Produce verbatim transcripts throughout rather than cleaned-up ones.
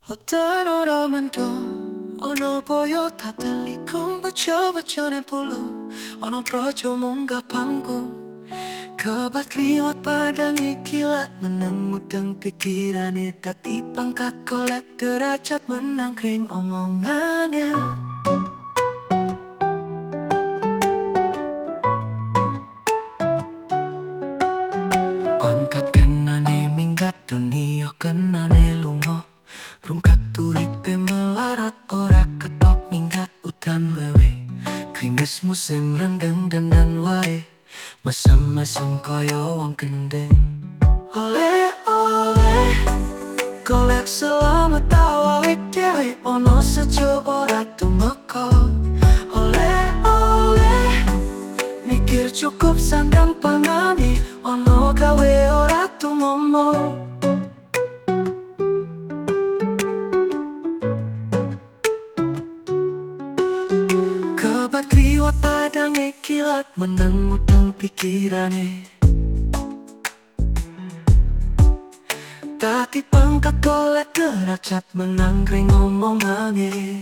어떤 오라만도 ono boyo tatali kung baca-baca ne pulu ono projo munggah panggung kebat liwat padang ikilat menang mudeng pikirane tapi pangkat kolek derajat menang kering omongannya. Pangkat kenane minggat dunia kenane lungo rungkat turipe melarat ora ketok minggat udan wewe kringes musim rendeng dandan wae mesem-mesem koyo wong gendeng oleh oleh golek selamat tawae dhewe ono sejo ora tumeka oleh oleh mikir cukup sandang pangani ono gawe ora tumomo. Kebat liwat padang kilat menang mudeng pikirane tati pangkat golek derajat menang kring ngomongane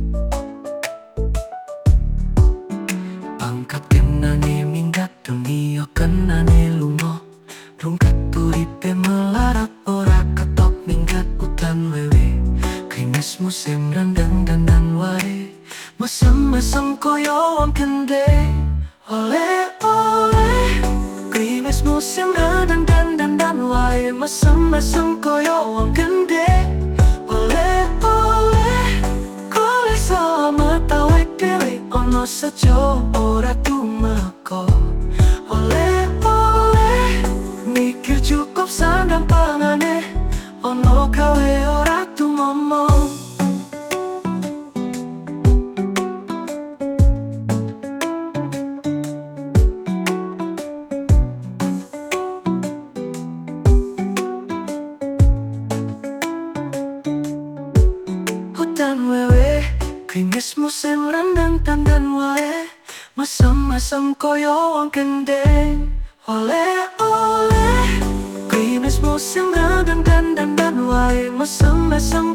pangkat kenane minggat dunia kenane lungo rungkat turipe melarat ora ketok minggat udan wewe kringes musim rendeng dandan wae mesem-mesem koyo wong gendeng oleh oleh kringes musim rendeng dandan dan wae mesem-mesem koyo wong gendeng oleh oleh golek selamat tawe dhewe ono sejo ora tumeka oleh oleh mikir cukup sandang pangane ono gawe ora tumomo. Udan wewe kringes musim rendeng dandan wae mesem-mesem koyo wong gendeng oleh oleh kringes musim rendeng dandan dan wae mesem-mesem